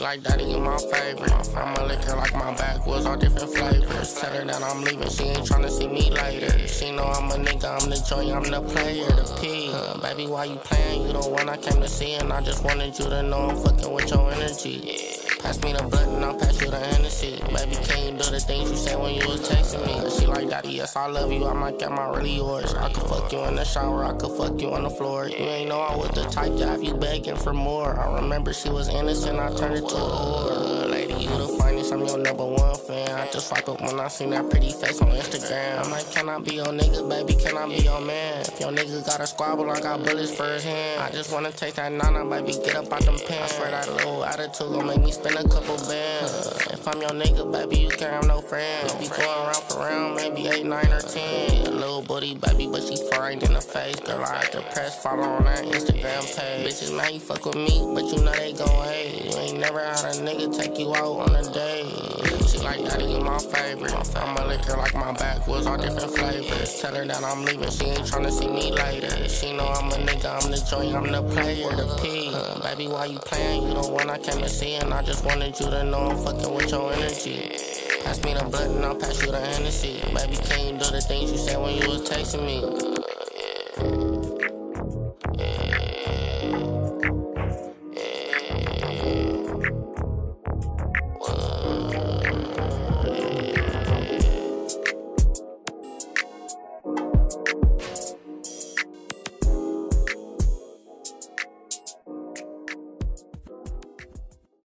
like daddy, you my favorite. I'ma lick her like my backwoods, all different flavors. Tell her that I'm leaving, she ain't tryna see me later. She know I'm a nigga, I'm the joint, I'm the player, the P. Baby, why you playing? You the one I came to see, and I just wanted you to know I'm fucking with your energy. Pass me the blunt and I'll pass you the Hennessy. Baby, can you do the things you said when you was texting me? She like, daddy, yes, I love you, I might get my really yours. I could fuck you in the shower, I could fuck you on the floor. You ain't know I was the type to have you begging for more. I remember she was innocent, I turned her to a whore. Lady, you the finest, I'm your #1 fan. I just swipe up when I seen that pretty face on Instagram. I'm like, can I be your nigga, baby, can I be your man? If your nigga got a squabble, I got bullets for his hand. I just wanna take that nana, baby, get up out them pants. I swear that little attitude gon' make me spend a couple bands. If I'm your nigga, baby, you can't have no friends. Be going round for round, maybe 8, 9, or 10. A little booty, baby, but she fried in the face. Girl, I had to press follow on that Instagram page. Bitches, man, you fuck with me, but you know they gon' hate. You ain't never had a nigga take you out on a date. She like, daddy, you my favorite. I'ma lick her like my backwoods, all different flavors. Tell her that I'm leaving, she ain't tryna see me later. She know I'm a nigga, I'm the joint, I'm the player, the P. Baby, why you playing? You the one I came to see, and I just wanted you to know I'm fucking with your energy. Pass me the blunt and I'll pass you the Hennessy. Baby, can you do the things you said when you was texting me?